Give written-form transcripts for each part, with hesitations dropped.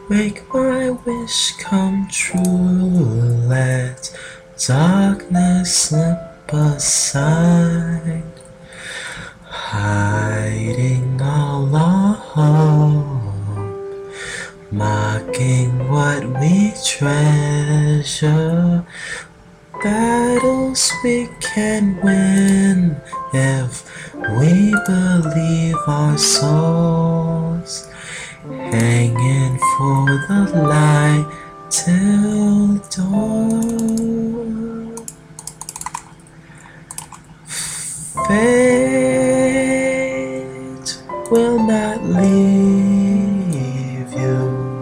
Make my wish come true. Let darkness slip aside. Hiding all our hope, mocking what we treasure. Battles we can win if we believe our souls. Hanging for the light till dawn. Fate will not leave you.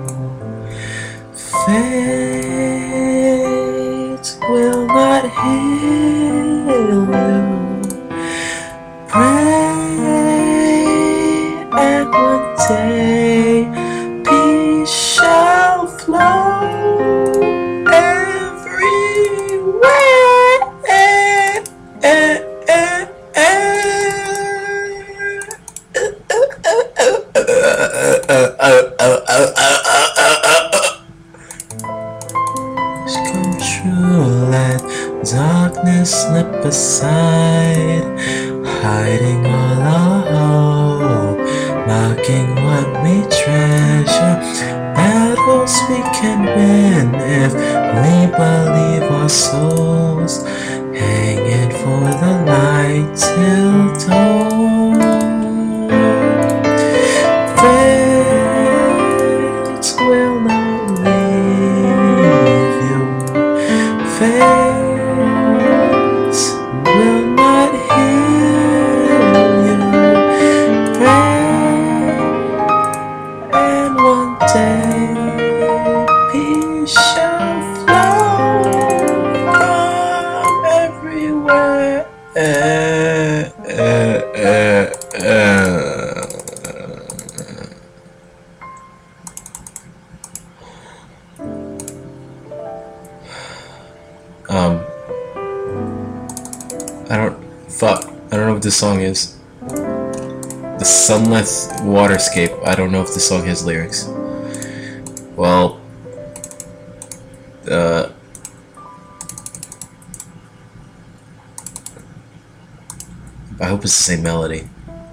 Fate will not heal you. Pray and one day peace shall flow come true, let darkness slip aside, hiding all our hope, mocking what we treasure. Battles we can win if we believe our souls, hanging for the light till dawn. Fate will not leave you. Fate will not heal you. Pray, and one day peace shall flow from everywhere. I don't know what this song is. The Sunlit Waterscape. I don't know if this song has lyrics. Well, I hope it's the same melody.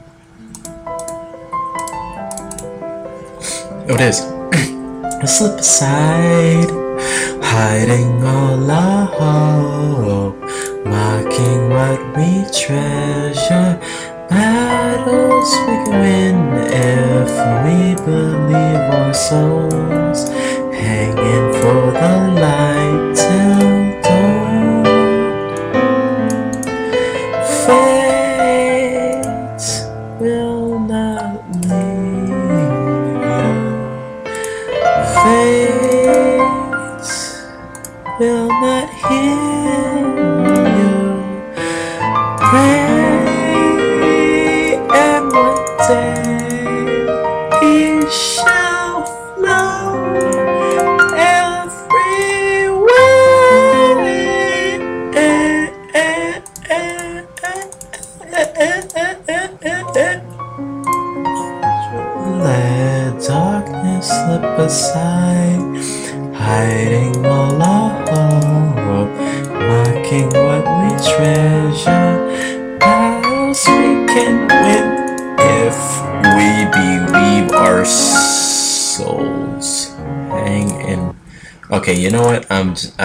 Oh, it is. I slip aside, hiding all our hope, mocking what we treasure. Battles we can win if we believe our souls, hanging for the light till dawn. Fate will not leave you. Fate will not heal you. Pray and one day peace shall flow everywhere. Let darkness slip aside, hiding all our hope, mocking what we treasure. Battles we can win if we believe our souls hang in. Okay, you know what?